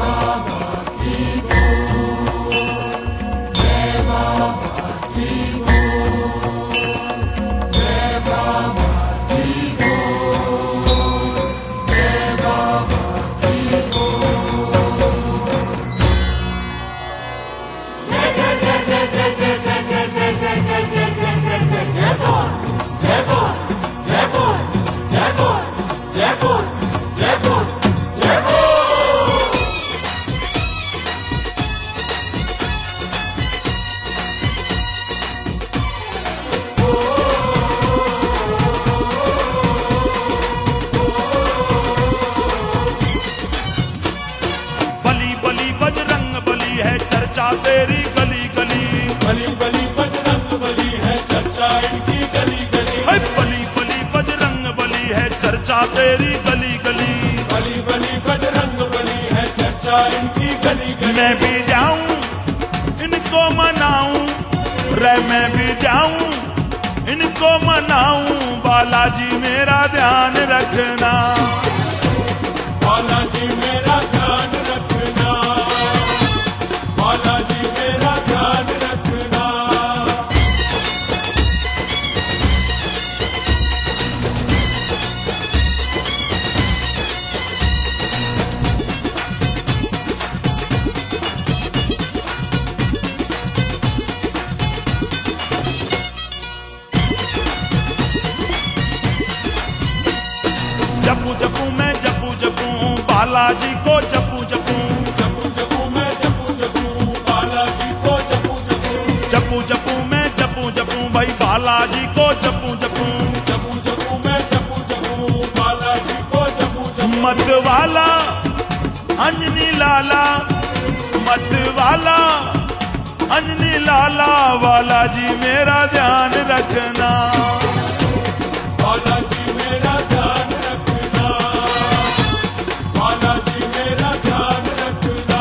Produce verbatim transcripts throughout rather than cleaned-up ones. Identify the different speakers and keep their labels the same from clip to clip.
Speaker 1: तेरी गली गली
Speaker 2: बली बली बजरंग बली है चर्चा इनकी गली गली।
Speaker 1: है बली बली बजरंग बली है चर्चा तेरी गली गली।
Speaker 2: बली बली बजरंग बली है चर्चा इनकी गली गली।
Speaker 1: मैं भी जाऊं इनको मनाऊं रे मैं भी जाऊं इनको मनाऊं बालाजी मेरा ध्यान रखना।
Speaker 2: बालाजी मेरा ध्यान रखना। बालाजी मेरा ध्यान रखना।
Speaker 1: जपू जपू मैं जपू जपू बालाजी को जपू जपू।
Speaker 2: जपू जपू मैं जपू जपू बालाजी को जपू जपू।
Speaker 1: जपू जपू मैं जपू जपू भाई बालाजी को जपू जपू।
Speaker 2: जपू जपू मैं जपू जपू बालाजी को जपू जपू।
Speaker 1: मत वाला अंजनी लाला मत वाला अंजनी लाला बालाजी मेरा ध्यान रखना।
Speaker 2: बालाजी मेरा ध्यान रखना। बालाजी मेरा ध्यान रखना।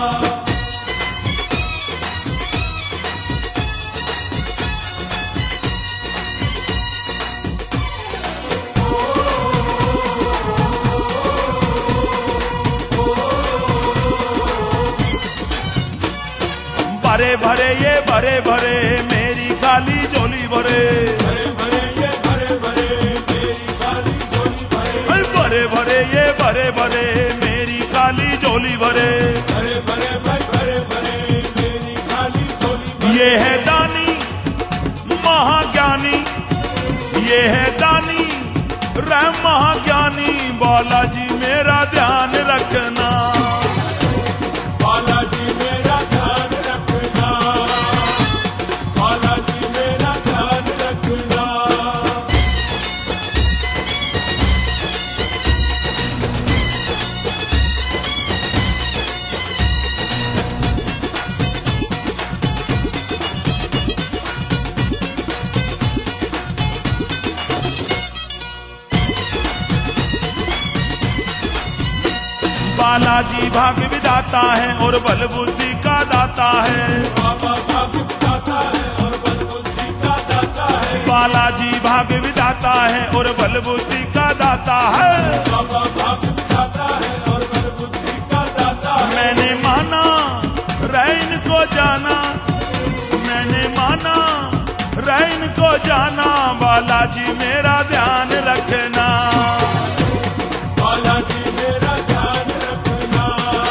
Speaker 1: भरे भरे ये भरे भरे मेरी खाली झोली भरे।
Speaker 2: भरे भरे ये भरे भरे मेरी खाली झोली भरे।
Speaker 1: भरे भरे ये भरे भरे मेरी खाली झोली भरे।
Speaker 2: भरे भरे भाई भरे भरे मेरी खाली झोली भरे।
Speaker 1: ये है दानी महाज्ञानी ये है दानी रह महाज्ञानी बालाजी मेरा ध्यान रखना।
Speaker 2: बालाजी मेरा ध्यान रखना। बालाजी मेरा ध्यान रखना।
Speaker 1: बालाजी भाग्य विधाता है और बल बुद्धि का दाता है।
Speaker 2: बाबा भाग्य विधाता है और बल बुद्धि का दाता है।
Speaker 1: बालाजी भाग्य विधाता है और बल बुद्धि का दाता है।
Speaker 2: बाबा भाग्य विधाता है और बल बुद्धि का दाता है।
Speaker 1: मैंने माना रैन को जाना मैंने माना रैन को जाना बालाजी मेरा ध्यान रखना।
Speaker 2: बालाजी मेरा ध्यान रखना।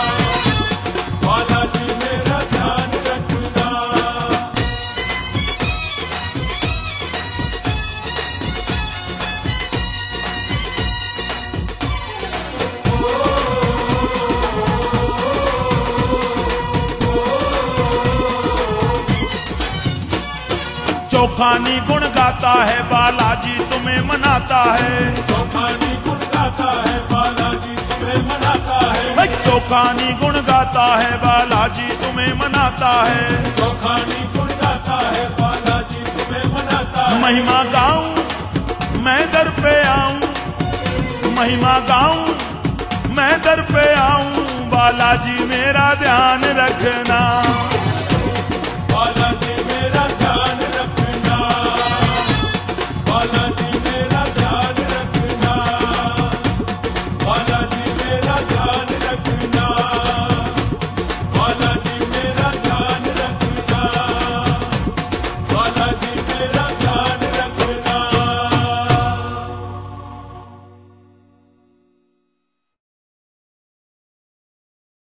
Speaker 2: बालाजी मेरा ध्यान रखना।
Speaker 1: चौखानी गुण गाता है बालाजी तुम्हें मनाता है।
Speaker 2: चौखानी गुण गाता है बालाजी तुम्हें मनाता है।
Speaker 1: भाई चौखानी गुण गाता है बालाजी तुम्हें मनाता है।
Speaker 2: चौखानी गुण गाता है बालाजी तुम्हें मनाता है।
Speaker 1: महिमा गाऊं मैं दर पे आऊं महिमा गाऊं मैं दर पे आऊं बालाजी